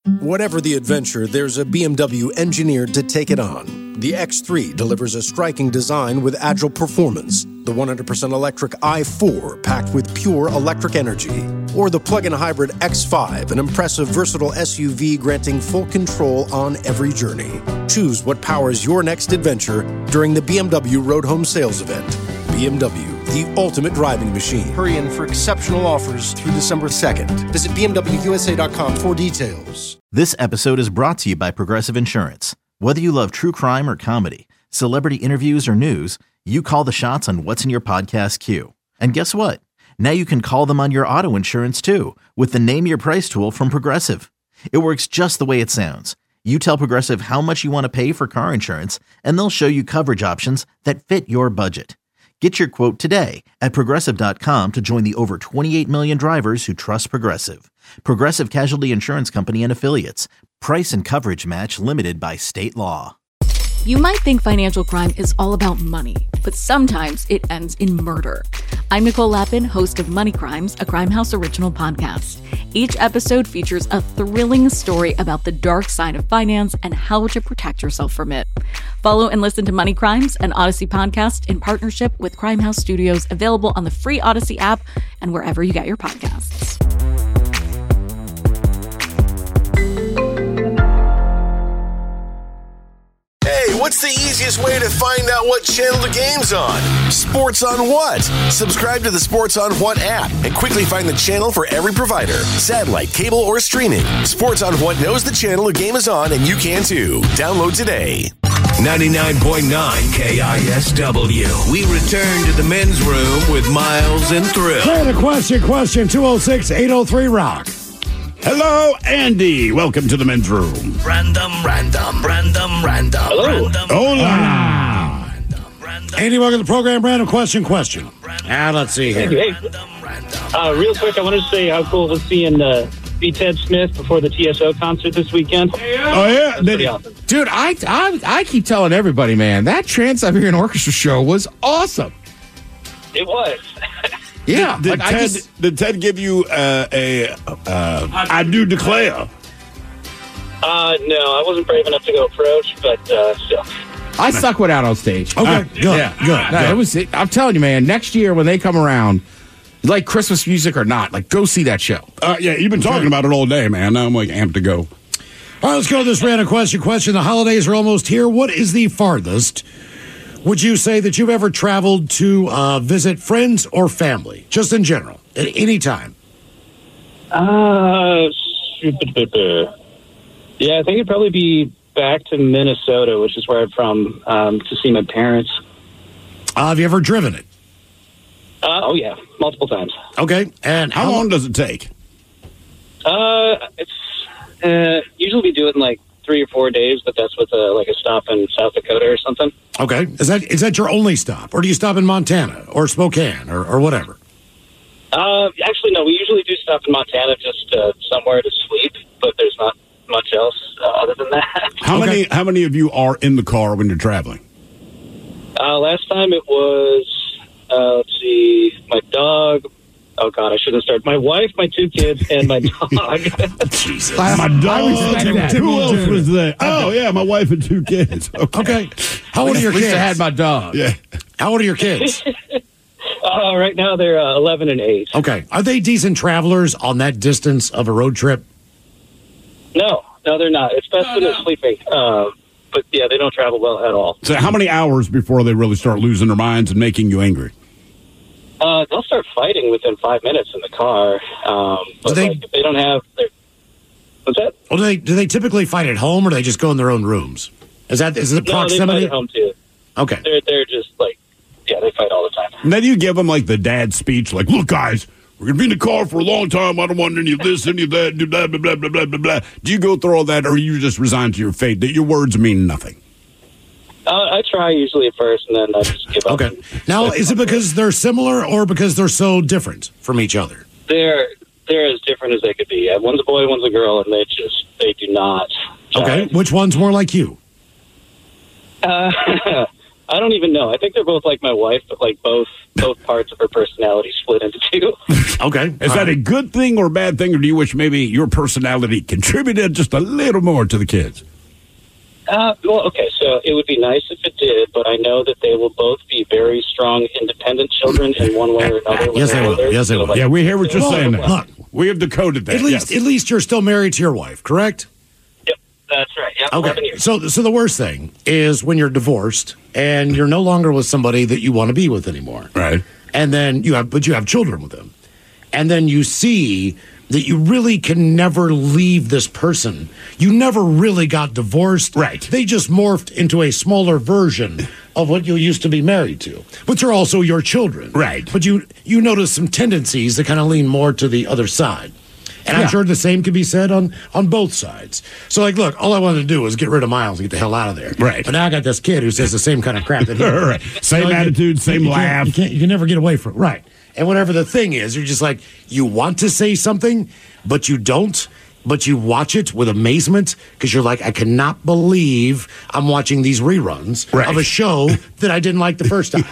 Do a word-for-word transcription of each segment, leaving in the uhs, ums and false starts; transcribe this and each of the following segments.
Whatever the adventure, there's a B M W engineered to take it on. The X three delivers a striking design with agile performance. The one hundred percent electric i four packed with pure electric energy. Or the plug-in hybrid X five, an impressive versatile S U V granting full control on every journey. Choose what powers your next adventure during the B M W Road Home Sales Event. B M W, the ultimate driving machine. Hurry in for exceptional offers through December second. Visit B M W U S A dot com for details. This episode is brought to you by Progressive Insurance. Whether you love true crime or comedy, celebrity interviews or news, you call the shots on what's in your podcast queue. And guess what? Now you can call them on your auto insurance too with the Name Your Price tool from Progressive. It works just the way it sounds. You tell Progressive how much you want to pay for car insurance, and they'll show you coverage options that fit your budget. Get your quote today at Progressive dot com to join the over twenty-eight million drivers who trust Progressive. Progressive Casualty Insurance Company and Affiliates. Price and coverage match limited by state law. You might think financial crime is all about money, but sometimes it ends in murder. I'm Nicole Lappin, host of Money Crimes, a Crime House original podcast. Each episode features a thrilling story about the dark side of finance and how to protect yourself from it. Follow and listen to Money Crimes, an Odyssey podcast in partnership with Crime House Studios, available on the free Odyssey app and wherever you get your podcasts. What's the easiest way to find out what channel the game's on? Sports on What? Subscribe to the Sports on What app and quickly find the channel for every provider, satellite, cable, or streaming. Sports on What knows the channel a game is on, and you can too. Download today. ninety-nine point nine K I S W. We return to the men's room with Miles and Thrill. Play the question, question two oh six, eight oh three, rock. Hello, Andy. Welcome to the men's room. Random, random, random, random. Hello. Random, Hola. Andy, welcome to the program. Random question, question. Ah, let's see here. Hey, uh, real quick, I wanted to say how cool it was seeing uh, see Ted Smith before the T S O concert this weekend. Oh, yeah? That's pretty awesome. Dude, I, I, I keep telling everybody, man, that Trans-Siberian Orchestra show was awesome. It was. Yeah. Did, did, like, Ted, I just, did Ted give you uh, a uh, I do declare? Uh, no, I wasn't brave enough to go approach, but uh, still. I stuck one out on stage. Okay, Uh, good, yeah. good. No, good. it was. It, I'm telling you, man. Next year when they come around, like Christmas music or not, like go see that show. Uh, yeah, you've been talking about it all day, man. Now I'm like amped to go. All right, let's go to this random question. Question: the holidays are almost here. What is the farthest would you say that you've ever traveled to uh, visit friends or family, just in general, at any time? Uh, yeah, I think it'd probably be back to Minnesota, which is where I'm from, um, to see my parents. Uh, have you ever driven it? Uh, oh, yeah, multiple times. Okay, and how, how long does it take? Uh, it's uh, usually we do it in like three or four days, but that's with a, like a stop in South Dakota or something. Okay, is that is that your only stop, or do you stop in Montana or Spokane or, or whatever? Uh, actually, no. We usually do stop in Montana, just uh, somewhere to sleep, but there's not much else uh, other than that. How okay. many How many of you are in the car when you're traveling? Uh, last time it was, uh, let's see, my dog. Oh, God, I shouldn't start. My wife, my two kids, and my dog. Jesus. My dog. Who else was there? Oh, yeah, my wife and two kids. Okay. okay. How old are your kids? At least I had my dog. Yeah. How old are your kids? uh, right now, they're uh, eleven and eight. Okay. Are they decent travelers on that distance of a road trip? No. No, they're not. It's best when they're sleeping. Uh, but, yeah, they don't travel well at all. So how many hours before they really start losing their minds and making you angry? Uh, they'll start fighting within five minutes in the car. Um, but they, like, if they don't have their, what's that? Well, do they do they typically fight at home, or do they just go in their own rooms? Is that is it proximity? No, they fight at home too. Okay, they're they're just like yeah, they fight all the time. And then you give them like the dad speech, like, "Look, guys, we're gonna be in the car for a long time. I don't want any of this, any of that, blah blah blah blah blah blah blah." Do you go through all that, or are you just resigned to your fate that your words mean nothing? Uh, I try usually at first, and then I just give up. Okay. Now, is it because they're similar or because they're so different from each other? They're they're as different as they could be. Yeah, one's a boy, one's a girl, and they just they do not. Okay. Which one's more like you? Uh, I I don't even know. I think they're both like my wife, but like both both parts of her personality split into two. Okay. Is that a good thing or a bad thing, or do you wish maybe your personality contributed just a little more to the kids? Uh, well, okay, so it would be nice if it did, but I know that they will both be very strong, independent children in one way or another. Yes, they will. Yes, they will. Yeah, we hear what you're Well, saying there. look, We have decoded that. At least, yes. at least you're still married to your wife, correct? Yep, that's right. Yep, eleven Okay. years. So, so the worst thing is when you're divorced and you're no longer with somebody that you want to be with anymore. Right. And then you have, but you have children with them. And then you see that you really can never leave this person. You never really got divorced. Right. They just morphed into a smaller version of what you used to be married to, but they're also your children. Right. But you you notice some tendencies that kind of lean more to the other side. And Yeah. I'm sure the same can be said on, on both sides. So, like, look, all I wanted to do was get rid of Miles and get the hell out of there. Right. But now I got this kid who says the same kind of crap that he Right. Same You know, you- attitude, same you can't- laugh. You can't, you can never get away from it. Right. And whatever the thing is, you're just like, you want to say something, but you don't. But you watch it with amazement because you're like, I cannot believe I'm watching these reruns Right. of a show that I didn't like the first time.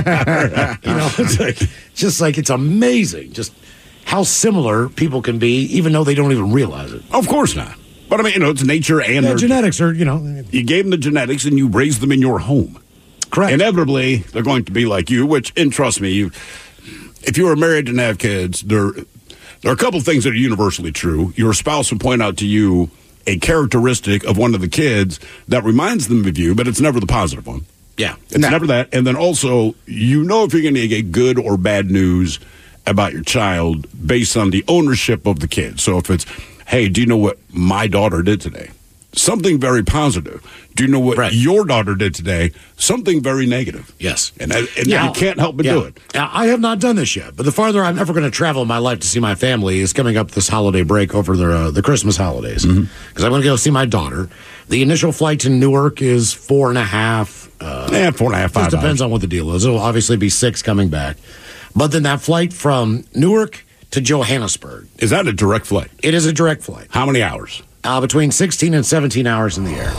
You know, it's like, just like, it's amazing just how similar people can be, even though they don't even realize it. Of course not. But I mean, you know, it's nature and Yeah, their- genetics are, you know, you gave them the genetics and you raised them in your home. correct. Inevitably, they're going to be like you, which, and trust me, you, if you are married and have kids, there, there are a couple things that are universally true. Your spouse will point out to you a characteristic of one of the kids that reminds them of you, but it's never the positive one. Yeah. It's never that. And then also, you know if you're going to get good or bad news about your child based on the ownership of the kid. So if it's, hey, do you know what my daughter did today? Something very positive. Do you know what Right. your daughter did today? Something very negative. Yes. And, and Yeah. you can't help but Yeah. do it. Now, I have not done this yet, but the farther I'm ever going to travel in my life to see my family is coming up this holiday break over the, uh, the Christmas holidays. Because Mm-hmm. I'm going to go see my daughter. The initial flight to Newark is four and a half. Uh, Yeah, four and a half, five Just depends hours. on what the deal is. It'll obviously be six coming back. But then that flight from Newark to Johannesburg, Is that a direct flight? it is a direct flight. How many hours? Uh, between sixteen and seventeen hours in the air.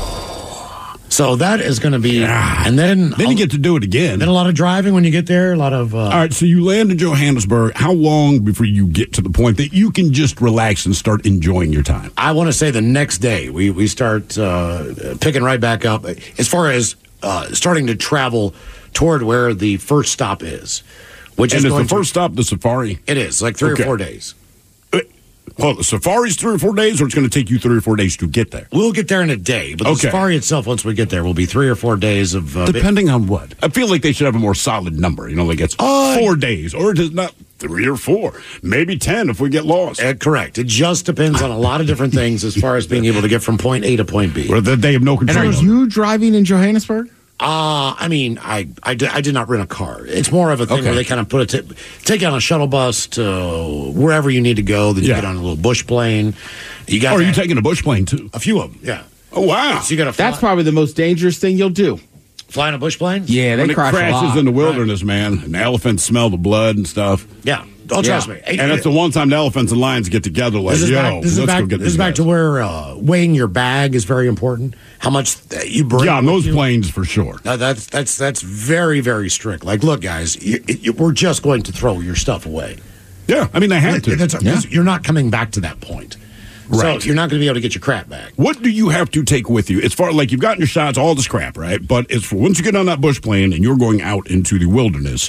So that is going to be, and then Then you get to do it again. then a lot of driving when you get there. A lot of uh, All right, so you land in Johannesburg. How long before you get to the point that you can just relax and start enjoying your time? I want to say the next day we we start uh, picking right back up as far as uh, starting to travel toward where the first stop is, which And is is going the first stop the safari? To, it is like three Okay. or four days. Well, the safari's three or four days, or it's going to take you three or four days to get there? We'll get there in a day, but the Okay. safari itself, once we get there, will be three or four days of. Uh, Depending on what? I feel like they should have a more solid number. You know, like it's Uh, four days, or it is not three or four, maybe ten if we get lost. uh, correct. It just depends on a lot of different things as far as being able to get from point A to point B. Or that they have no And control are over. you driving in Johannesburg? Uh, I mean, I, I, did, I did not rent a car. It's more of a thing Okay. where they kind of put a t- take you on a shuttle bus to wherever you need to go. Then you Yeah. get on a little bush plane. You got Oh, are you that- taking a bush plane too? a few of them? Yeah. Oh, wow. So you got to fly, That's probably the most dangerous thing you'll do. fly in a bush plane. Yeah, they when it crash a crashes lot. in the wilderness, man, and the elephants smell the blood and stuff. Yeah. Oh, trust Yeah. me. Hey, And it's the one time the elephants and lions get together like, this is yo, back, this is let's back, go get this is these back guys. to where uh, weighing your bag is very important. How much that you bring. Yeah, on with those you. planes for sure. Now, that's that's that's very very strict. Like, look, guys, you, you, we're just going to throw your stuff away. Yeah, I mean, they had to. That's, Yeah. that's- You're not coming back to that point. Right. So you're not going to be able to get your crap back. What do you have to take with you? As far like you've gotten your shots, all this crap, right? But it's for once you get on that bush plane and you're going out into the wilderness,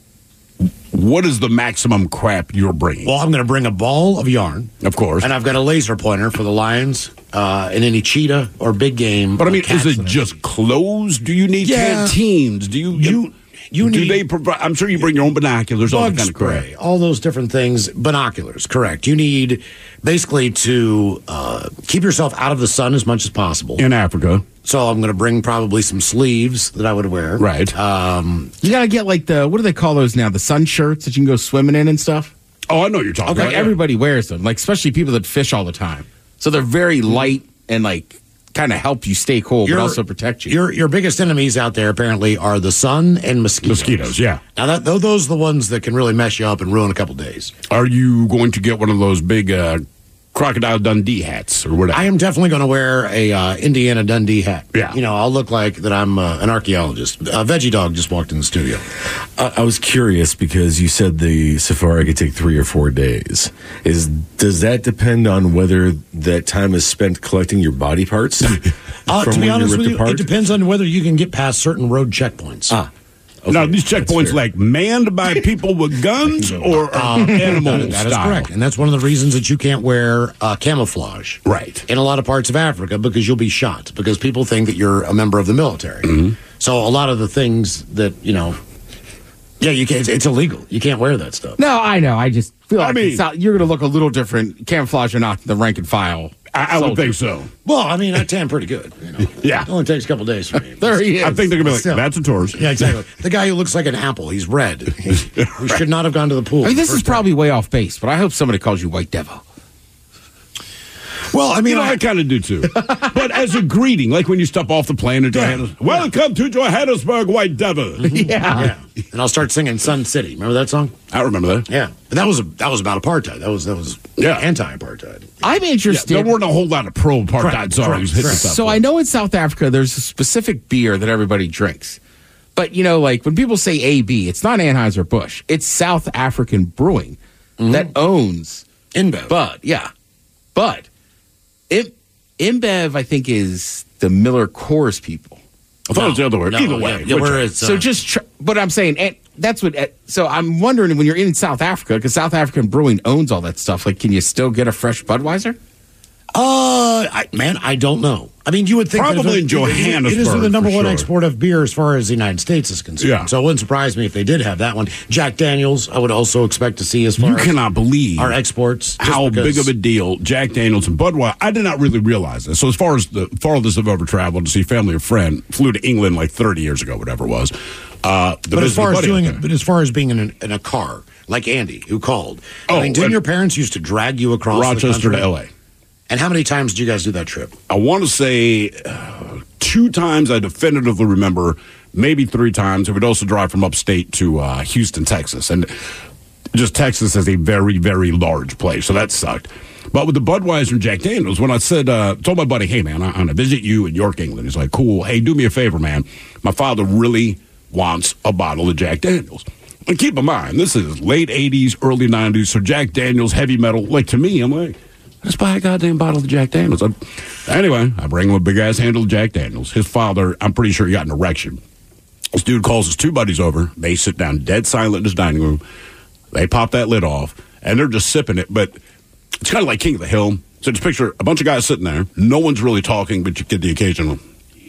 what is the maximum crap you're bringing? Well, I'm going to bring a ball of yarn, of course. and I've got a laser pointer for the lions uh, and any cheetah or big game. but I uh, mean, cats is it that I just see. clothes? Do you need Yeah. canteens? Do you You- you do need- they provide? I'm sure you bring your own binoculars, all that bug kind of crap. spray, all those different things? Binoculars, correct. You need basically to uh, keep yourself out of the sun as much as possible. In Africa, So I'm going to bring probably some sleeves that I would wear. right? Um, You gotta get like the what do they call those now? The sun shirts that you can go swimming in and stuff. oh, I know what you're talking Like about. everybody wears them, like especially people that fish all the time. So they're very light and like kind of help you stay cool, but Your- also protect you. Your your biggest enemies out there apparently are the sun and mosquitoes. Mosquitoes, yeah. Now that tho- those are the ones that can really mess you up and ruin a couple days. Are you going to get one of those big uh, Crocodile Dundee hats or whatever. I am definitely going to wear a uh, Indiana Dundee hat. Yeah. You know, I'll look like that I'm uh, an archaeologist. Uh, Veggie Dog just walked in the studio. Uh, I was curious because you said the safari could take three or four days. Is Does that depend on whether that time is spent collecting your body parts? Uh, to from be when honest you're with ripped you, apart? it depends on whether you can get past certain road checkpoints. Ah. Okay, now, these that's checkpoints fair. like manned by people with guns or uh, animal That- that is style? correct. And that's one of the reasons that you can't wear uh, camouflage. Right. In a lot of parts of Africa because you'll be shot because people think that you're a member of the military. Mm-hmm. So a lot of the things that, you know, yeah, you can't, it's, it's illegal. You can't wear that stuff. No, I know. I just feel I like mean- it's not, you're going to look a little different, camouflage or not, the rank and file. I, I would soldier. think so. Well, I mean, I tan pretty good. You know. Yeah. It only takes a couple days for me. There he is. I think they're going to be like, Still. that's a tourist. Yeah, exactly. The guy who looks like an apple. He's red. He, he should not have gone to the pool. I mean, this is First time. probably way off base, but I hope somebody calls you White Devil. Well, I mean, You know, I, I kind of do too. But as a greeting, like when you step off the plane in Johannesburg, welcome to Johannesburg, White Devil. yeah. And I'll start singing Sun City. Remember that song? I remember that. Yeah. But that was a, that was about apartheid. That was that was Yeah. anti-apartheid. I'm Yeah, interested. there weren't a whole lot of pro-apartheid Correct, songs correct, hitting correct. stuff. So I know in South Africa there's a specific beer that everybody drinks. But, you know, like when people say A B, it's not Anheuser-Busch. It's South African Brewing that owns InBev. Bud. Yeah. Bud. Im- InBev, I think, is the Miller Coors people. I thought it was the other way. No, Either yeah, way. yeah, which where way? it's, uh, So just, tr- but I'm saying, and that's what, uh, so I'm wondering when you're in South Africa, because South African Brewing owns all that stuff, like, can you still get a fresh Budweiser? Uh, I, man, I don't know. I mean, you would think that if Probably it- in it- Johannesburg, It is the number for one sure. export of beer as far as the United States is concerned. Yeah. So it wouldn't surprise me if they did have that one. Jack Daniels, I would also expect to see as far You as cannot believe our exports. just how because- big of a deal Jack Daniels and Budweiser. I did not really realize this. So as far as the farthest I've ever traveled to see family or friend, flew to England like thirty years ago, whatever it was. Uh, the But as far as buddy doing up it, there. but as far as being in a, in a car, like Andy, who called. Oh, I mean, didn't and- your parents used to drag you across the Rochester country? to L A. And how many times did you guys do that trip? I want to say uh, two times. I definitively remember, maybe three times. I would also drive from upstate to uh, Houston, Texas, and just Texas is a very, very large place, so that sucked. But with the Budweiser and Jack Daniels, when I said, uh, told my buddy, hey man, I, I'm gonna visit you in York, England. He's like, cool. Hey, do me a favor, man. My father really wants a bottle of Jack Daniels. And keep in mind, this is late eighties, early nineties, so Jack Daniels, heavy metal. Like to me, I'm like, let's buy a goddamn bottle of Jack Daniels. I, anyway, I bring him a big ass handle of Jack Daniels. His father, I'm pretty sure he got an erection. This dude calls his two buddies over. They sit down dead silent in his dining room. They pop that lid off, and they're just sipping it. But it's kind of like King of the Hill. So just picture a bunch of guys sitting there. No one's really talking, but you get the occasional.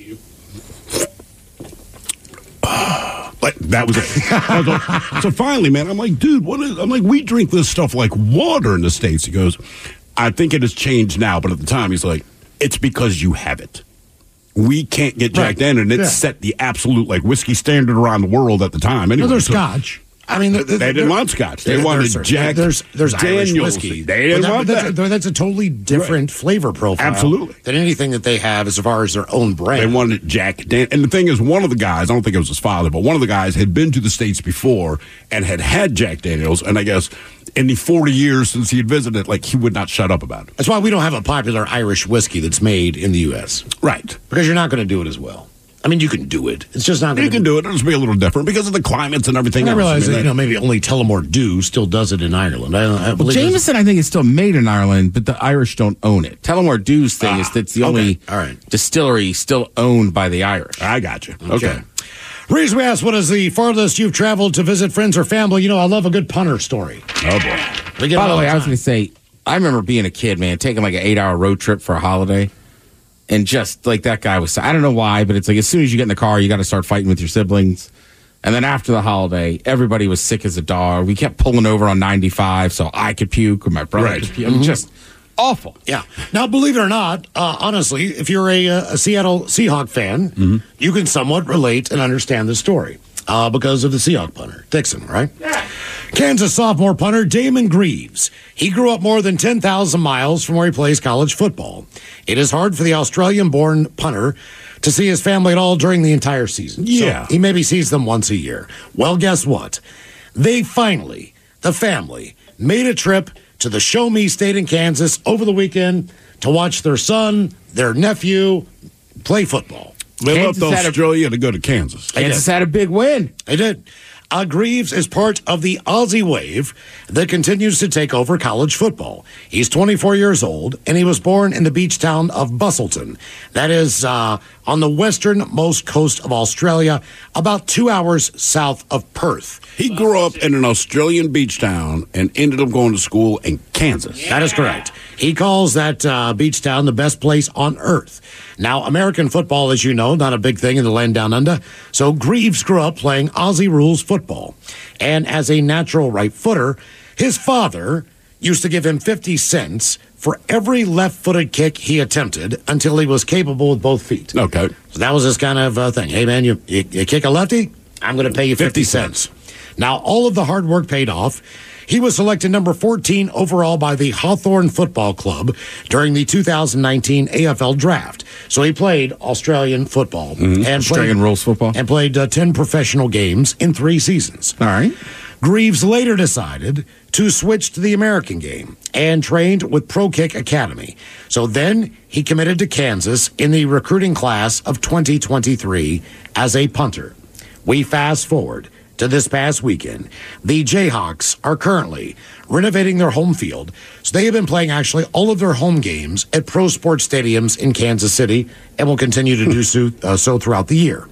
Like, that was it. I was like- so finally, man, I'm like, dude, what is? I'm like, we drink this stuff like water in the States. He goes, I think it has changed now, but at the time, he's like, it's because you have it. We can't get Jack Right. Daniels, and it Yeah. set the absolute like whiskey standard around the world at the time. Anyway, No, there's so- Scotch. I mean, They didn't want Scotch. They wanted Jack There's there's Irish Daniels. whiskey. They didn't But that- want that's, that. A, that's a totally different flavor profile. Absolutely. Than anything that they have as far as their own brand. They wanted Jack Dan. And the thing is, one of the guys, I don't think it was his father, but one of the guys had been to the States before and had had Jack Daniels. And I guess in the forty years since he had visited, like, he would not shut up about it. That's why we don't have a popular Irish whiskey that's made in the U S. Right. Because you're not going to do it as well. I mean, you can do it. It's just not going You to can do it. It'll just be a little different because of the climates and everything I else. realize mean, that, you know, maybe only Tullamore Dew still does it in Ireland. I, I Well, believe there's- Jameson, I think, is still made in Ireland, but the Irish don't own it. Tullamore Dew's thing Ah, is that's the okay. only All right. distillery still owned by the Irish. I got you. Okay. Reason we asked, what is the farthest you've traveled to visit friends or family? You know, I love a good punter story. Oh, boy. We get By it the all way, I was time. going to say, I remember being a kid, man, taking like an eight-hour road trip for a holiday, and just like that guy was. I don't know why, but it's like as soon as you get in the car, you got to start fighting with your siblings. And then after the holiday, everybody was sick as a dog. We kept pulling over on ninety-five so I could puke or my brother Right. could puke. I mean, just awful. Yeah. Now, believe it or not, uh, honestly, if you're a, uh, a Seattle Seahawk fan, you can somewhat relate and understand the story uh, because of the Seahawk punter, Dixon, right? Yeah. Kansas sophomore punter Damon Greaves. He grew up more than ten thousand miles from where he plays college football. It is hard for the Australian-born punter to see his family at all during the entire season. So Yeah. he maybe sees them once a year. Well, guess what? They finally, the family, made a trip to the Show Me State in Kansas over the weekend to watch their son, their nephew, play football. They Kansas left had a- Australia to go to Kansas. Kansas had a big win. They did. Uh, Greaves is part of the Aussie wave that continues to take over college football. He's twenty-four years old, and he was born in the beach town of Busselton. That is uh, on the westernmost coast of Australia, about two hours south of Perth. He grew up in an Australian beach town and ended up going to school in Kansas. That is correct. He calls that uh, beach town the best place on earth. Now, American football, as you know, not a big thing in the land down under. So Greaves grew up playing Aussie rules football. And as a natural right footer, his father used to give him fifty cents for every left-footed kick he attempted until he was capable with both feet. Okay. So that was his kind of uh, thing. Hey, man, you, you, you kick a lefty? I'm going to pay you fifty cents. Now, all of the hard work paid off. He was selected number fourteen overall by the Hawthorne Football Club during the two thousand nineteen A F L Draft. So he played Australian football. Mm-hmm. and Australian played, rules football. And played uh, ten professional games in three seasons. All right. Greaves later decided to switch to the American game and trained with Pro Kick Academy. So then he committed to Kansas in the recruiting class of twenty twenty-three as a punter. We fast forward to this past weekend. The Jayhawks are currently renovating their home field. So they have been playing actually all of their home games at pro sports stadiums in Kansas City and will continue to do so, uh, so throughout the year.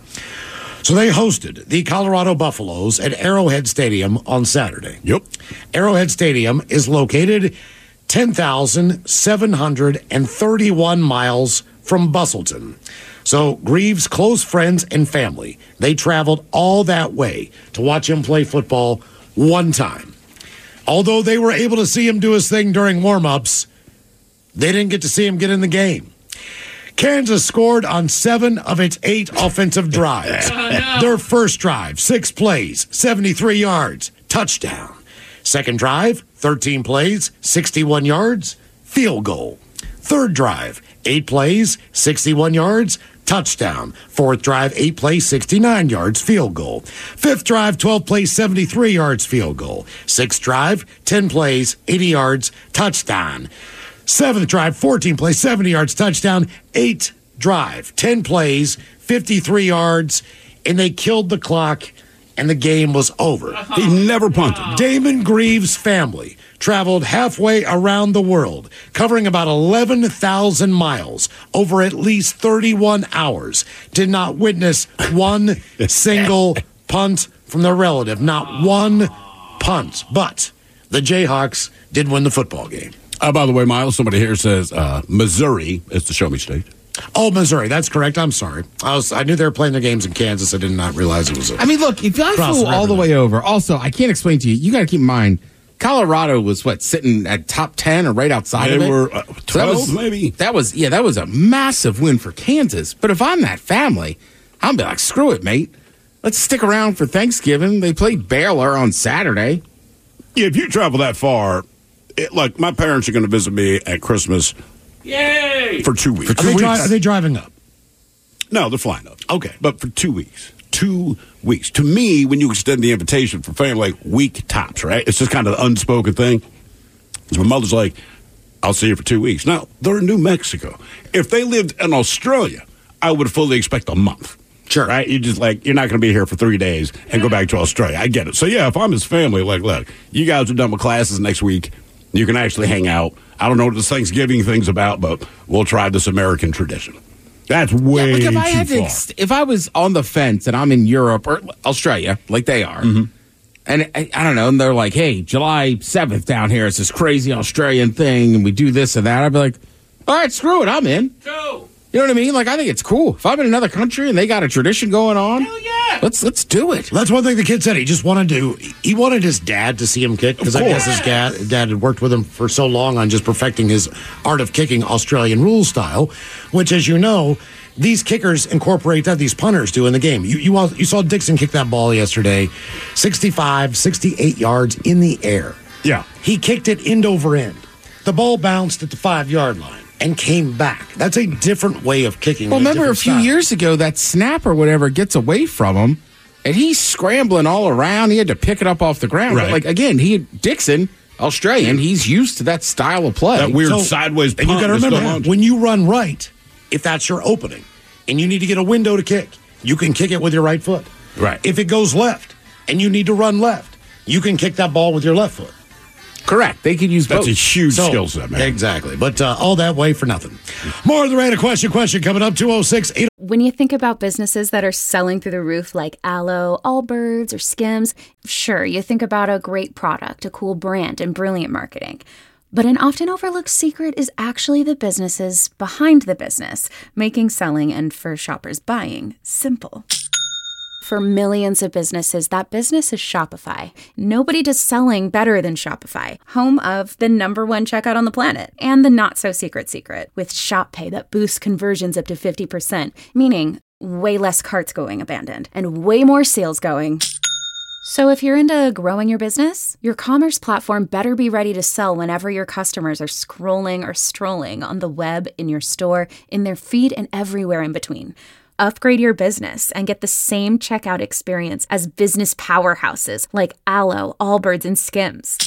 So they hosted the Colorado Buffaloes at Arrowhead Stadium on Saturday. Yep. Arrowhead Stadium is located ten thousand seven hundred thirty-one miles from Busselton. So Greaves' close friends and family, they traveled all that way to watch him play football one time. Although they were able to see him do his thing during warm-ups, they didn't get to see him get in the game. Kansas scored on seven of its eight offensive drives. Oh, no. Their first drive, six plays, seventy-three yards, touchdown. Second drive, thirteen plays, sixty-one yards, field goal. Third drive, eight plays, sixty-one yards, touchdown. Fourth drive, eight plays, sixty-nine yards, field goal. Fifth drive, twelve plays, seventy-three yards, field goal. Sixth drive, ten plays, eighty yards, touchdown. Seventh drive, fourteen plays, seventy yards, touchdown. Eighth drive, ten plays, fifty-three yards, and they killed the clock, and the game was over. He never punted. Damon Greaves' family traveled halfway around the world, covering about eleven thousand miles over at least thirty-one hours, did not witness one single punt from their relative. Not one punt. But the Jayhawks did win the football game. Uh, by the way, Miles, somebody here says uh, Missouri is the Show Me State. Oh, Missouri. That's correct. I'm sorry. I was. I knew they were playing their games in Kansas. I did not realize it was. A I mean, look, if I cross flew all the river. way over, also, I can't explain to you, you got to keep in mind, Colorado was what, sitting at top ten or right outside They of it? were uh, So that twelve, was- maybe. That was, yeah, that was a massive win for Kansas. But if I'm that family, I'm be like, screw it, mate. Let's stick around for Thanksgiving. They played Baylor on Saturday. Yeah, if you travel that far, it, like my parents are going to visit me at Christmas Yay! for two weeks. Are they, dri- are they driving up? No, they're flying up. Okay. But for two weeks. Two weeks. To me, when you extend the invitation for family, like week tops, right? It's just kind of the unspoken thing. So my mother's like, I'll see you for two weeks. Now, they're in New Mexico. If they lived in Australia, I would fully expect a month. Sure. Right? You just like, you're not going to be here for three days and go back to Australia. I get it. So, yeah, if I'm his family, like, look, you guys are done with classes next week. You can actually hang out. I don't know what this Thanksgiving thing's about, but we'll try this American tradition. That's way Like if too I had to, far. ex- if I was on the fence and I'm in Europe or Australia, like they are, Mm-hmm. and I, I don't know, and they're like, "Hey, July seventh down here is this crazy Australian thing, and we do this and that," I'd be like, "All right, screw it, I'm in." Go! You know what I mean? Like I think it's cool. If I'm in another country and they got a tradition going on, Hell yeah! let's let's do it. That's one thing the kid said. He just wanted to. He wanted his dad to see him kick because I guess his dad, dad had worked with him for so long on just perfecting his art of kicking Australian rule style, which, as you know, these kickers incorporate that. These punters do in the game. You you all- you saw Dixon kick that ball yesterday, sixty-five, sixty-eight yards in the air. Yeah. He kicked it end over end. The ball bounced at the five yard line and came back. That's a different way of kicking. Well, and remember a different few style. years ago, that snap or whatever gets away from him, and he's scrambling all around. He had to pick it up off the ground. But Right. like again, he Dixon Australian. He's used to that style of play. That weird So- sideways And you punt got to that's remember, still on. when you run right, if that's your opening, and you need to get a window to kick, you can kick it with your right foot. Right. If it goes left, and you need to run left, you can kick that ball with your left foot. Correct. They can use That's both. a huge So- skill set, man. Exactly. But uh, all that way for nothing. More of the random question question coming up, two oh six eight. When you think about businesses that are selling through the roof like Aloe, Allbirds, or Skims, sure, you think about a great product, a cool brand, and brilliant marketing. But an often overlooked secret is actually the businesses behind the business, making selling and for shoppers buying simple. For millions of businesses, that business is Shopify. Nobody does selling better than Shopify, home of the number one checkout on the planet and the not-so-secret secret with Shop Pay that boosts conversions up to fifty percent, meaning way less carts going abandoned and way more sales going. So if you're into growing your business, your commerce platform better be ready to sell whenever your customers are scrolling or strolling on the web, in your store, in their feed, and everywhere in between. Upgrade your business and get the same checkout experience as business powerhouses like Aloe, Allbirds, and Skims.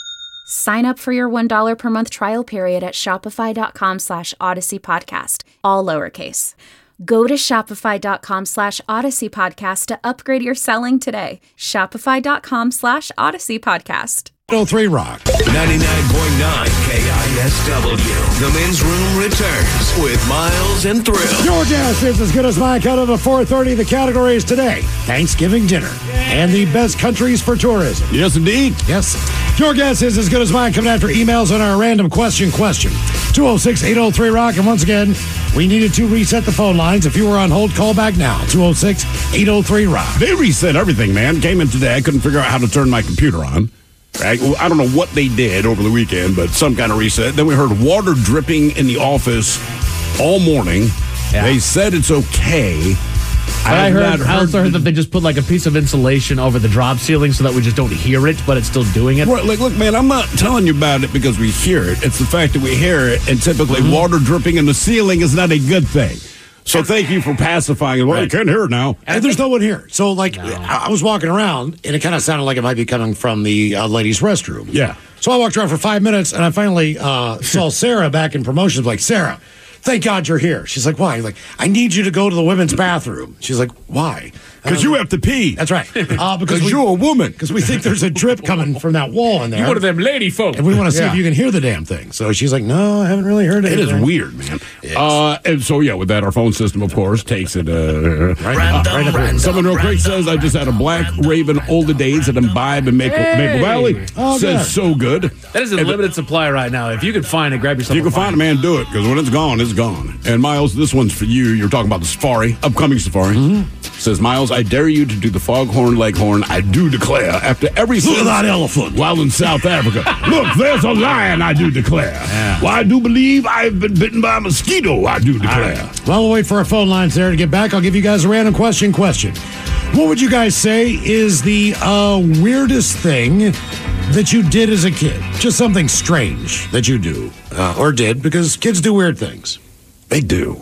Sign up for your one dollar per month trial period at shopify.com slash Odyssey Podcast, all lowercase. Go to shopify.com slash Odyssey Podcast to upgrade your selling today. Shopify.com slash Odyssey Podcast. oh three Rock. ninety-nine point nine K I S W. The Men's Room returns with Miles and Thrill. Your guess is as good as mine. Cut to four thirty. The categories today: Thanksgiving dinner and the best countries for tourism. Yes, indeed. Yes. Your guess is as good as mine. Coming after emails on our random question question. two oh six eight oh three Rock. And once again, we needed to reset the phone lines. If you were on hold, call back now. two oh six eight oh three Rock. They reset everything, man. Came in today. I couldn't figure out how to turn my computer on. I, I don't know what they did over the weekend, but some kind of reset. Then we heard water dripping in the office all morning. Yeah. They said it's okay. But I, have heard, not I also heard heard that they just put like a piece of insulation over the drop ceiling so that we just don't hear it, but it's still doing it. Right, like, look, man, I'm not telling you about it because we hear it. It's the fact that we hear it, and typically Mm-hmm. water dripping in the ceiling is not a good thing. So thank you for pacifying it. Well, you can't hear it now. And there's no one here. So, like, I I was walking around, and it kind of sounded like it might be coming from the uh, ladies' restroom. Yeah. So I walked around for five minutes, and I finally uh, saw Sarah back in promotions. Like, Sarah, thank God you're here. She's like, why? He's like, I need you to go to the women's bathroom. She's like, why? Because you have to pee. That's right. Uh, because Because you're a woman. Because we think there's a drip coming from that wall in there. You one of them lady folk. And we want to see Yeah. if you can hear the damn thing. So she's like, no, I haven't really heard it. It is weird, man. Uh, and so, yeah, with that, our phone system, of course, takes it. Uh, Right, uh, right up here. Someone real quick says, I just had a Black Raven Older Days at Imbibe in Maple, Maple Valley. Oh, says good. so good. That is in And limited supply right now. If you can find it, grab yourself If you a can find a man, do it, because when it's gone, it's gone. And Miles, this one's for you. You're talking about the safari, upcoming safari. Mm-hmm. Says, Miles, I dare you to do the foghorn leghorn. I do declare, after every Look at since- that elephant. while in South Africa. Look, there's a lion, I do declare. Well, I do believe I've been bitten by a mosquito, I do declare. Well, we'll wait for our phone lines there to get back. I'll give you guys a random question question. What would you guys say is the uh, weirdest thing that you did as a kid? Just something strange that you do uh, or did, because kids do weird things. They do.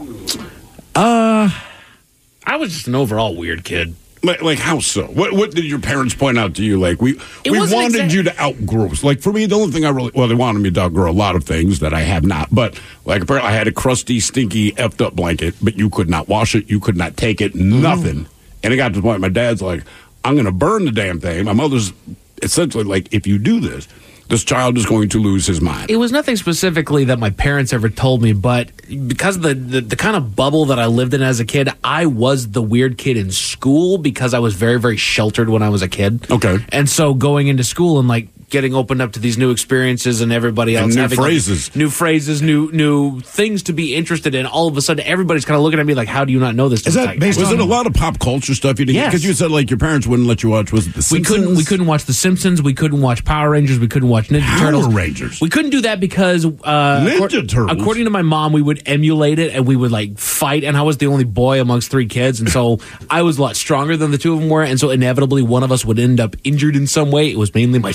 Uh, I was just an overall weird kid. Like, like how so? What what did your parents point out to you? Like we It we wasn't wanted exact- you to outgrow. Like for me, the only thing I really well, they wanted me to outgrow a lot of things that I have not. But like apparently, I had a crusty, stinky, effed up blanket, but you could not wash it, you could not take it, nothing. And it got to the point. My dad's like, "I'm going to burn the damn thing." My mother's essentially like, "If you do this, this child is going to lose his mind." It was nothing specifically that my parents ever told me, but because of the, the, the kind of bubble that I lived in as a kid, I was the weird kid in school because I was very, very sheltered when I was a kid. Okay. And so going into school and like getting opened up to these new experiences and everybody else And new having like, phrases. new phrases, new new things to be interested in, all of a sudden everybody's kind of looking at me like, how do you not know this? Is It's that like, based was it a lot of pop culture stuff you didn't? Yes. Because you said like your parents wouldn't let you watch. Was it the We Simpsons? couldn't. We couldn't watch The Simpsons. We couldn't watch Power Rangers. We couldn't watch Ninja Power Turtles. Rangers. We couldn't do that because uh, Ninja accor- Turtles? According to my mom, we would emulate it and we would like fight. And I was the only boy amongst three kids, and so I was a lot stronger than the two of them were. And so inevitably, one of us would end up injured in some way. It was mainly my sisters.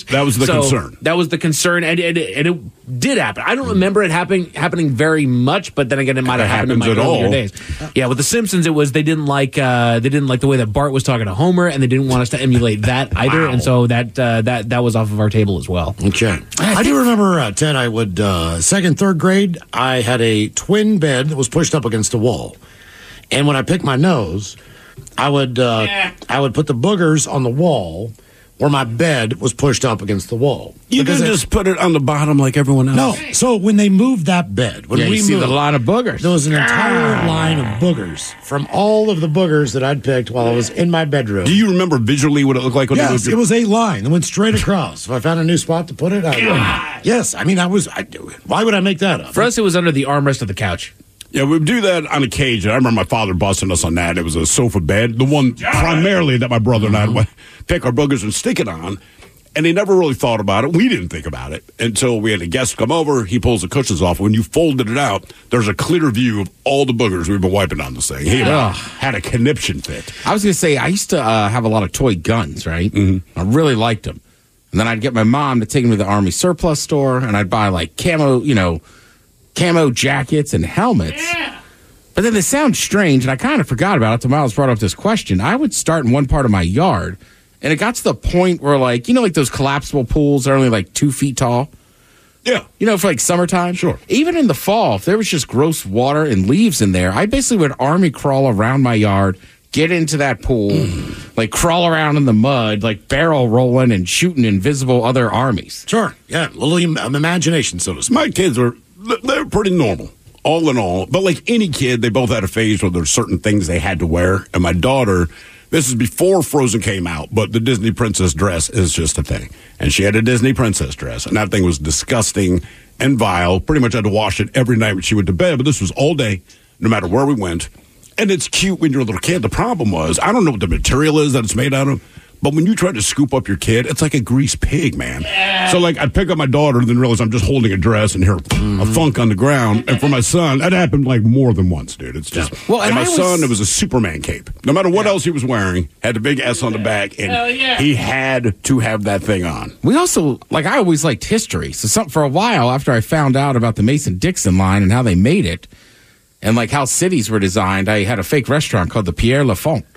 That was the So concern. That was the concern, and, and, and it did happen. I don't remember it happening happening very much, but then again, it might have It happened in my happens at earlier all. days. Yeah, with the Simpsons, it was they didn't like uh, they didn't like the way that Bart was talking to Homer, and they didn't want us to emulate that either, Wow. and so that uh, that that was off of our table as well. Okay. I do remember, uh, Ted, I would, uh, second, third grade, I had a twin bed that was pushed up against the wall. And when I picked my nose, I would, uh, I would put the boogers on the wall where my bed was pushed up against the wall. You Because didn't it- just put it on the bottom like everyone else. No. So when they moved that bed, when Yeah, we you see moved, the line of boogers. there was an entire line of boogers from all of the boogers that I'd picked while I was in my bedroom. Do you remember visually what it looked like when you Yes, moved it your- was a line that went straight across. If I found a new spot to put it, I would. Yes, I mean, I was. I, why would I make that up? For us, it was under the armrest of the couch. Yeah, we would do that on occasion. I remember my father busting us on that. It was a sofa bed, the one primarily that my brother and I would pick our boogers and stick it on. And they never really thought about it. We didn't think about it until we had a guest come over. He pulls the cushions off. When you folded it out, there's a clear view of all the boogers we've been wiping on this thing. He Yeah. had a conniption fit. I was going to say, I used to uh, have a lot of toy guns, right? Mm-hmm. I really liked them. And then I'd get my mom to take them to the Army surplus store, and I'd buy like camo, you know, camo jackets and helmets. Yeah. But then they sound strange, and I kind of forgot about it until Miles brought up this question. I would start in one part of my yard, and it got to the point where, like, you know, like those collapsible pools that are only like two feet tall? Yeah. You know, for like summertime? Sure. Even in the fall, if there was just gross water and leaves in there, I basically would army crawl around my yard, get into that pool, mm. like crawl around in the mud, like barrel rolling and shooting invisible other armies. Sure. Yeah. A little im- imagination, so to speak. My kids were, they're pretty normal, all in all. But like any kid, they both had a phase where there's certain things they had to wear. And my daughter, this is before Frozen came out, but the Disney princess dress is just a thing. And she had a Disney princess dress, and that thing was disgusting and vile. Pretty much had to wash it every night when she went to bed, but this was all day, no matter where we went. And it's cute when you're a little kid. The problem was, I don't know what the material is that it's made out of, but when you try to scoop up your kid, it's like a greased pig, man. Yeah. So, like, I'd pick up my daughter and then realize I'm just holding a dress and hear mm-hmm. a thunk on the ground. And for my son, that happened, like, more than once, dude. It's just... Yeah. Well, and, and my was, son, it was a Superman cape. No matter what yeah. else he was wearing, had the big S on the back, and yeah. he had to have that thing on. We also, like, I always liked history. So, some, for a while, after I found out about the Mason-Dixon line and how they made it, and, like, how cities were designed, I had a fake restaurant called the Pierre Lafont.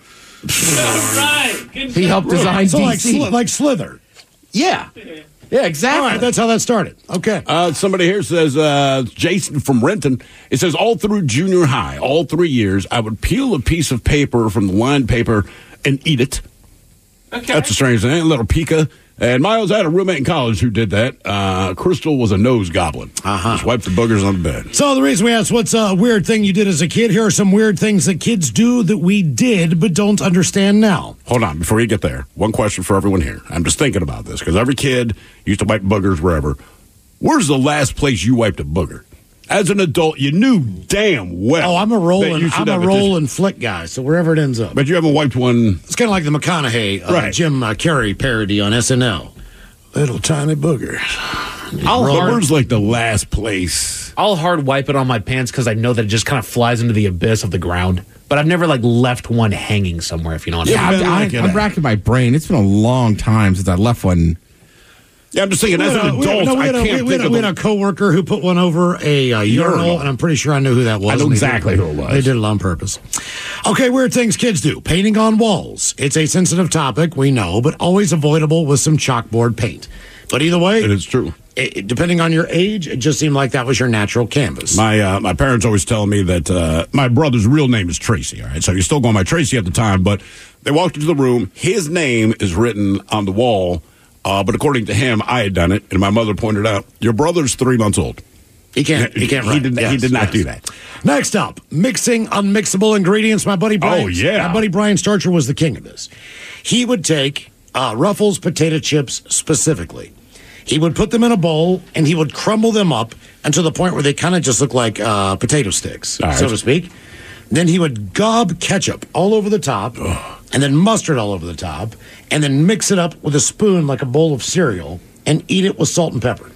Right. Good he helped design so D like, C. sli- like Slither. Yeah. Yeah, exactly. All right, that's how that started. Okay. Uh, somebody here says, uh, Jason from Renton, it says, all through junior high, all three years, I would peel a piece of paper from the lined paper and eat it. Okay. That's a strange thing. A little pica. And Miles had a roommate in college who did that. Uh, Crystal was a nose goblin. Uh-huh. Just wiped the boogers on the bed. So the reason we asked what's a weird thing you did as a kid, here are some weird things that kids do that we did but don't understand now. Hold on, before you get there, one question for everyone here. I'm just thinking about this, because every kid used to wipe boogers wherever. Where's the last place you wiped a booger? As an adult, you knew damn well. Oh, I'm a rolling, I'm a have roll and flick guy, so wherever it ends up. But you haven't wiped one. It's kind of like the McConaughey, uh, Right. Jim uh, Carrey parody on S N L. Little tiny boogers. I'll hard, Where's like the last place? I'll hard wipe it on my pants because I know that it just kind of flies into the abyss of the ground. But I've never like left one hanging somewhere, if you know what Yeah, I mean. I'm, like I'm, I'm racking my brain. It's been a long time since I left one. Yeah, I'm just thinking, as We an had a- we had- adult, no, we I had a- can't we had think a- of We the- had a coworker who put one over a uh, urinal, Urinal. and I'm pretty sure I knew who that was. I know and they exactly did- who it was. They did it on purpose. Okay, weird things kids do. Painting on walls. It's a sensitive topic, we know, but always avoidable with some chalkboard paint. But either way, It is true. it, it- depending on your age, it just seemed like that was your natural canvas. My uh, my parents always tell me that uh, my brother's real name is Tracy. All right, so he's still going by Tracy at the time. But they walked into the room. His name is written on the wall. Uh, but according to him, I had done it, and my mother pointed out, "Your brother's three months old. He can't. He can't. He write. did. He Yes, did not yes. do that. Next up, mixing unmixable ingredients. My buddy Brian. Oh, yeah. My buddy Brian Starcher was the king of this. He would take uh, Ruffles potato chips specifically. He would put them in a bowl and he would crumble them up until the point where they kind of just look like uh, potato sticks, All right. so to speak. Then he would gob ketchup all over the top, and then mustard all over the top, and then mix it up with a spoon like a bowl of cereal and eat it with salt and pepper.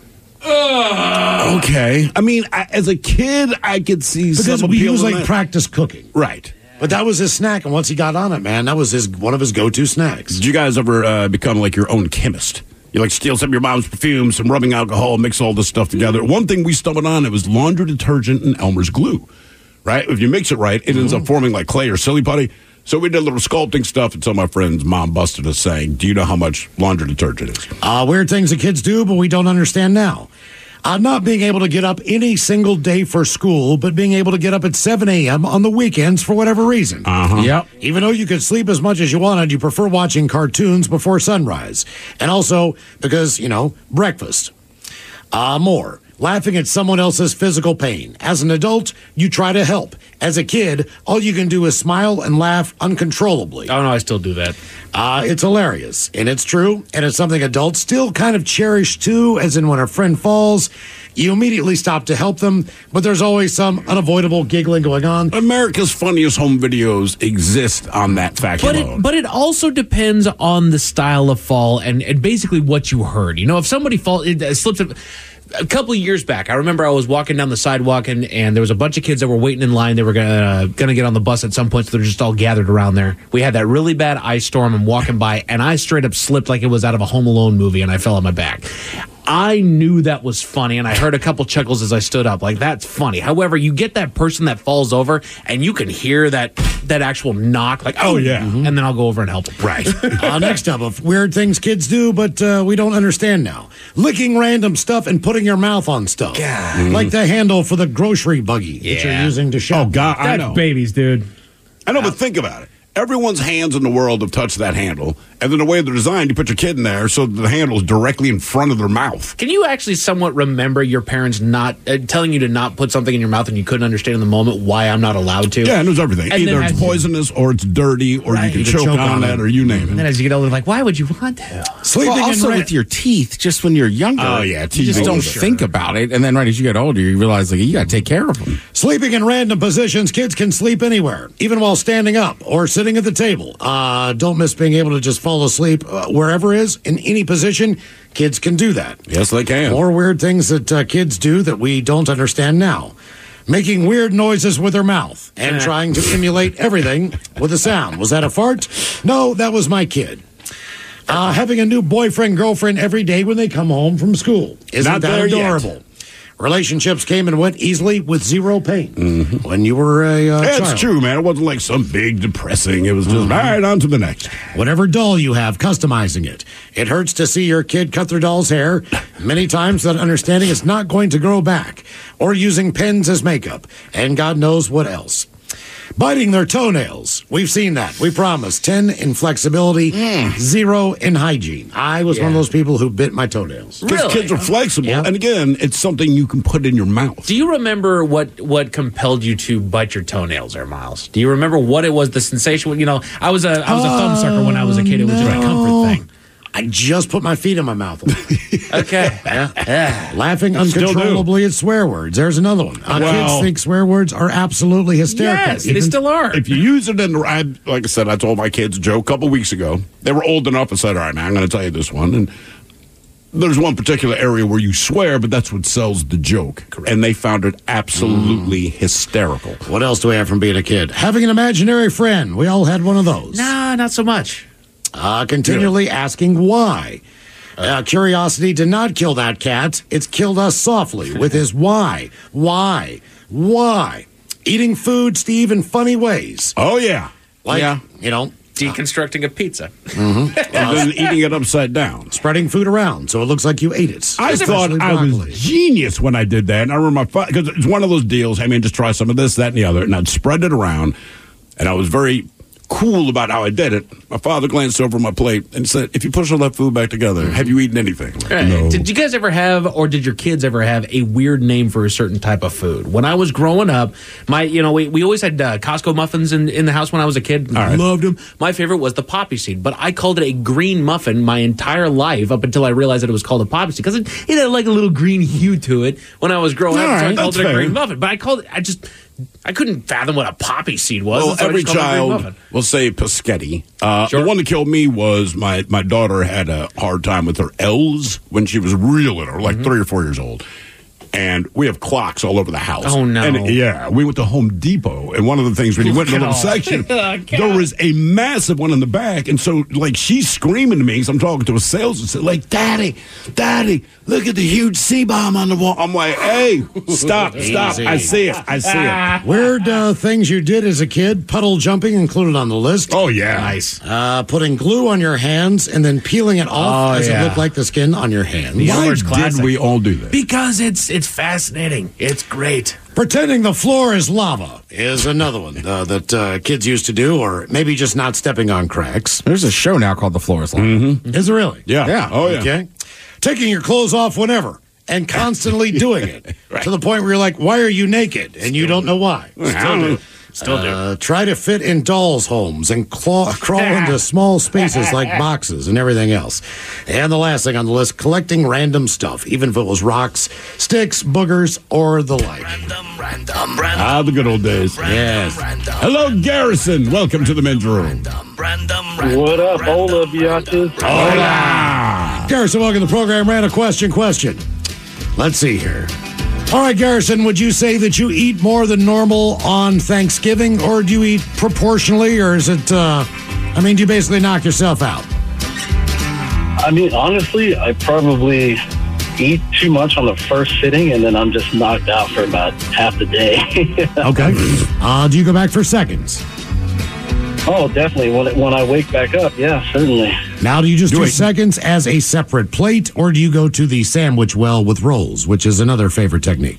Okay. I mean, I, as a kid, I could see Because some we appeal was in like that. practice cooking. Right. But that was his snack, and once he got on it, man, that was his one of his go-to snacks. Did you guys ever uh, become like your own chemist? You like steal some of your mom's perfume, some rubbing alcohol, mix all this stuff together. One thing we stumbled on, it was laundry detergent and Elmer's glue, right? If you mix it right, it ends up forming like clay or silly putty. So we did a little sculpting stuff, and some of my friends' mom busted us saying, do you know how much laundry detergent is? Uh, weird things that kids do, but we don't understand now. Uh, not being able to get up any single day for school, but being able to get up at seven a.m. on the weekends for whatever reason. Uh-huh. Yep. Even though you could sleep as much as you wanted, you prefer watching cartoons before sunrise. And also because, you know, breakfast. Uh, more. Laughing at someone else's physical pain. As an adult, you try to help. As a kid, all you can do is smile and laugh uncontrollably. Oh, no, I still do that. Uh, it's hilarious, and it's true, and it's something adults still kind of cherish, too, as in when a friend falls, you immediately stop to help them, but there's always some unavoidable giggling going on. America's Funniest Home Videos exist on that fact But alone. it, but it also depends on the style of fall and, and basically what you heard. You know, if somebody fall, it, uh, slips a, a couple of years back, I remember I was walking down the sidewalk and, and there was a bunch of kids that were waiting in line. They were gonna gonna get on the bus at some point, so they're just all gathered around there. We had that really bad ice storm. I'm walking by, and I straight up slipped like it was out of a Home Alone movie, and I fell on my back. I knew that was funny, and I heard a couple chuckles as I stood up. Like, that's funny. However, you get that person that falls over, and you can hear that that actual knock, like, oh, yeah. Mm-hmm. And then I'll go over and help them. Right. uh, next up, of weird things kids do, but uh, we don't understand now. Licking random stuff and putting your mouth on stuff. God. Like the handle for the grocery buggy yeah. that you're using to shop. Oh, God, I That's know. babies, dude. I know, but think about it. Everyone's hands in the world have touched that handle, and then the way they're designed, you put your kid in there so the handle is directly in front of their mouth. Can you actually somewhat remember your parents not uh, telling you to not put something in your mouth and you couldn't understand in the moment why I'm not allowed to? Yeah, and there's everything. And Either it's poisonous or it's dirty or right. you can choke, choke on, on it or you name it. And then as you get older, like, why would you want to? Sleeping well, also with your teeth, just when you're younger. Oh, yeah. You just don't sure. think about it. And then right as you get older, you realize, like, you got to take care of them. Sleeping in random positions, kids can sleep anywhere, even while standing up or sitting at the table. Uh, don't miss being able to just fall asleep uh, wherever is, in any position. Kids can do that. Yes, they can. More weird things that uh, kids do that we don't understand now. Making weird noises with their mouth and trying to emulate everything with a sound. Was that a fart? No, that was my kid. Uh, having a new boyfriend, girlfriend every day when they come home from school. Isn't Not that adorable? Yet. Relationships came and went easily with zero pain mm-hmm. when you were a uh, That's child. true, man. It wasn't like some big depressing. It was just, mm-hmm. all right, on to the next. Whatever doll you have, customizing it. It hurts to see your kid cut their doll's hair. Many times that understanding it's not going to grow back. Or using pens as makeup. And God knows what else. Biting their toenails. We've seen that. We promise. ten in flexibility, mm. zero in hygiene. I was yeah. one of those people who bit my toenails. Because really? Kids are flexible. Yeah. And again, it's something you can put in your mouth. Do you remember what, what compelled you to bite your toenails there, Miles? Do you remember what it was, the sensation? You know, I was a, I was a thumb sucker when I was a kid. It was no. just a comfort thing. I just put my feet in my mouth. Okay. Yeah. Yeah. Laughing uncontrollably at swear words. There's another one. Uh, well, kids think swear words are absolutely hysterical. Yes, they still are. If you use it in the, I, like I said, I told my kids a joke a couple weeks ago. They were old enough and said, all right, man, I'm going to tell you this one. And there's one particular area where you swear, but that's what sells the joke. Correct. And they found it absolutely mm. hysterical. What else do we have from being a kid? Having an imaginary friend. We all had one of those. Nah, not so much. Uh, continually yeah. asking why. Uh, curiosity did not kill that cat. It's killed us softly with his why, why, why. Eating food, Steve, in funny ways. Oh, yeah. Like, yeah. you know. Deconstructing a pizza. Mm-hmm. And then eating it upside down. Spreading food around so it looks like you ate it. I thought I was genius when I did that. And I remember my father, because it's one of those deals, I mean, just try some of this, that, and the other. And I'd spread it around. And I was very cool about how I did it. My father glanced over my plate and said, if you push all that food back together, have you eaten anything? Right. No. Did you guys ever have, or did your kids ever have, a weird name for a certain type of food? When I was growing up, my, you know, we, we always had uh, Costco muffins in, in the house when I was a kid. Right. Loved them. My favorite was the poppy seed, but I called it a green muffin my entire life up until I realized that it was called a poppy seed because it, it had like a little green hue to it when I was growing all up. Right, so I called it a fair. green muffin, but I called it, I just... I couldn't fathom what a poppy seed was. Well, every child will say Paschetti. Uh, sure. The one that killed me was my, my daughter had a hard time with her L's when she was real little, like mm-hmm. three or four years old. And we have clocks all over the house. Oh, no. And, yeah, we went to Home Depot though. And one of the things when you went in the little section, there was a massive one in the back. And so, like, she's screaming to me because I'm talking to a salesman, like, Daddy, Daddy, look at the huge C-bomb on the wall. I'm like, hey, stop, stop. I see it. I see it. Weird uh, things you did as a kid. Puddle jumping included on the list. Oh, yeah. Nice. Uh, putting glue on your hands and then peeling it off Oh, as yeah. it looked like the skin on your hand. Why Elmer's classic. did we all do that? Because it's it's fascinating. It's great. Pretending the floor is lava is another one uh, that uh, kids used to do, or maybe just not stepping on cracks. There's a show now called The Floor is Lava. Mm-hmm. Is it really? Yeah. Yeah. Oh, yeah. Okay. Taking your clothes off whenever and constantly doing it Right. to the point where you're like, why are you naked? And you don't know why. Still do. Still do. Uh, try to fit in dolls' homes and claw, crawl into small spaces like boxes and everything else. And the last thing on the list, collecting random stuff, even if it was rocks, sticks, boogers, or the like. Ah, the good old days. Yes. Hello, Garrison. Welcome to the men's room. What up, hola, biatches? Hola. Garrison, welcome to the program. Ran a question question. Let's see here. All right, Garrison, would you say that you eat more than normal on Thanksgiving, or do you eat proportionally, or is it, uh, I mean, do you basically knock yourself out? I mean, honestly, I probably eat too much on the first sitting, and then I'm just knocked out for about half the day. Okay. Uh, do you go back for seconds? Oh, definitely. When when I wake back up, yeah, certainly. Now, do you just Do do it. seconds as a separate plate, or do you go to the sandwich well with rolls, which is another favorite technique?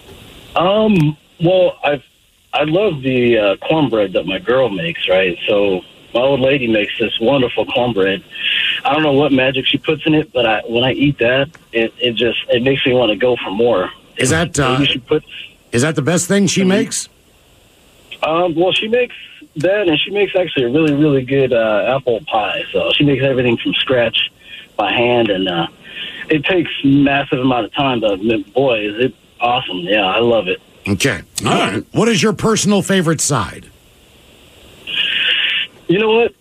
Um. Well, I've I love the uh, cornbread that my girl makes. Right. So my old lady makes this wonderful cornbread. I don't know what magic she puts in it, but I, when I eat that, it, it just it makes me want to go for more. Is that uh, Maybe she puts. is that the best thing she makes? Um. Well, she makes that, and she makes actually a really, really good uh, apple pie. So she makes everything from scratch by hand, and uh, it takes massive amount of time. But boy, is it awesome! Yeah, I love it. Okay. All right. What is your personal favorite side? You know what?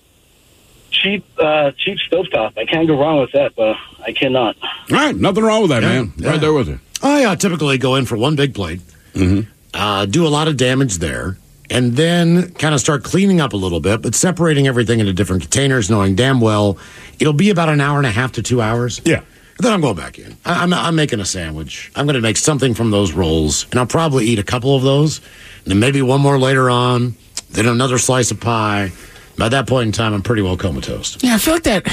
Cheap, uh, cheap stovetop. I can't go wrong with that, but I cannot. All right. Nothing wrong with that, Yeah, man. yeah. Right there with you. I uh, typically go in for one big plate, Mm-hmm. uh, do a lot of damage there, and then kind of start cleaning up a little bit, but separating everything into different containers, knowing damn well it'll be about an hour and a half to two hours. Yeah. Then I'm going back in. I, I'm, I'm making a sandwich. I'm going to make something from those rolls, and I'll probably eat a couple of those, and then maybe one more later on, then another slice of pie. By that point in time, I'm pretty well comatose. Yeah, I feel like that.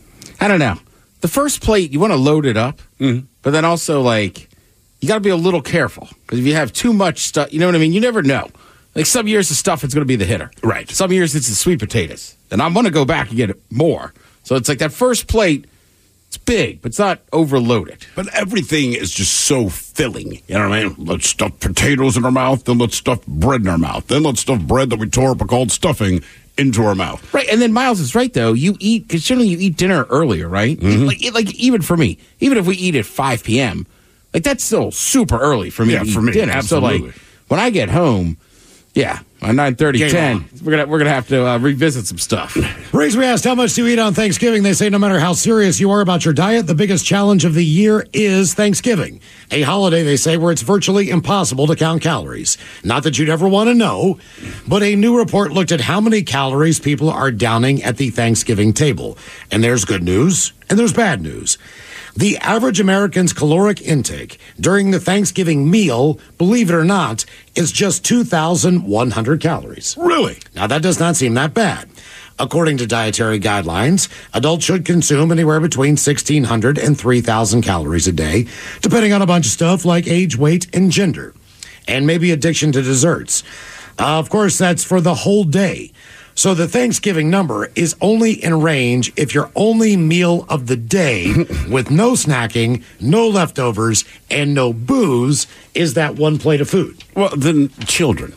I don't know. The first plate, you want to load it up, Mm-hmm. but then also, like, you got to be a little careful. Because if you have too much stuff, you know what I mean? You never know. Like, some years the stuff is going to be the hitter. Right. Some years it's the sweet potatoes. And I'm going to go back and get it more. So it's like that first plate, it's big, but it's not overloaded. But everything is just so filling. You know what I mean? Let's stuff potatoes in our mouth, then let's stuff bread in our mouth. Then let's stuff bread that we tore up and called stuffing into our mouth. Right, and then Miles is right, though. You eat, because generally you eat dinner earlier, right? Mm-hmm. Like, like, even for me, even if we eat at five p.m., like, that's still super early for me Yeah, to eat for me, dinner. absolutely. So, like, when I get home, yeah, by nine thirty, Game ten, on. we're gonna we're gonna have to uh, revisit some stuff. Riggs, we asked how much do you eat on Thanksgiving? They say no matter how serious you are about your diet, the biggest challenge of the year is Thanksgiving. A holiday, they say, where it's virtually impossible to count calories. Not that you'd ever want to know, but a new report looked at how many calories people are downing at the Thanksgiving table. And there's good news, and there's bad news. The average American's caloric intake during the Thanksgiving meal, believe it or not, is just two thousand one hundred calories. Really? Now, that does not seem that bad. According to dietary guidelines, adults should consume anywhere between sixteen hundred and three thousand calories a day, depending on a bunch of stuff like age, weight, and gender, and maybe addiction to desserts. Uh, of course, that's for the whole day. So the Thanksgiving number is only in range if your only meal of the day with no snacking, no leftovers, and no booze is that one plate of food. Well, then children.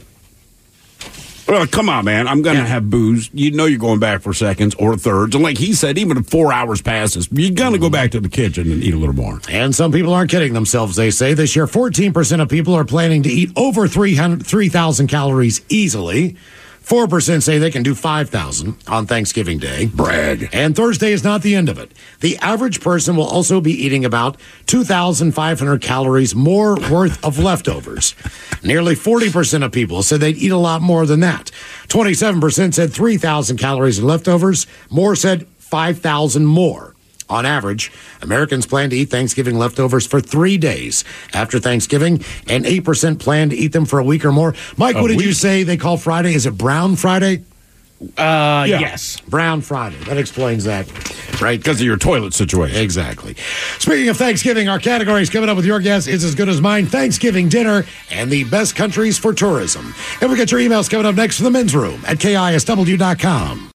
Well, come on, man. I'm going to Yeah. have booze. You know you're going back for seconds or thirds. And like he said, even if four hours passes, you're going to go back to the kitchen and eat a little more. And some people aren't kidding themselves, they say. This year, fourteen percent of people are planning to eat over three hundred, three thousand calories easily. four percent say they can do five thousand on Thanksgiving Day. Brag. And Thursday is not the end of it. The average person will also be eating about two thousand five hundred calories more worth of leftovers. Nearly forty percent of people said they'd eat a lot more than that. twenty-seven percent said three thousand calories in leftovers. More said five thousand more. On average, Americans plan to eat Thanksgiving leftovers for three days after Thanksgiving, and eight percent plan to eat them for a week or more. Mike, A what did week? you say they call Friday? Is it Brown Friday? Uh, Yeah. yes. Brown Friday. That explains that. Right, because of your toilet situation. Exactly. Speaking of Thanksgiving, our categories coming up with your guess is as good as mine. Thanksgiving dinner and the best countries for tourism. And we got your emails coming up next from the men's room at K I S W dot com.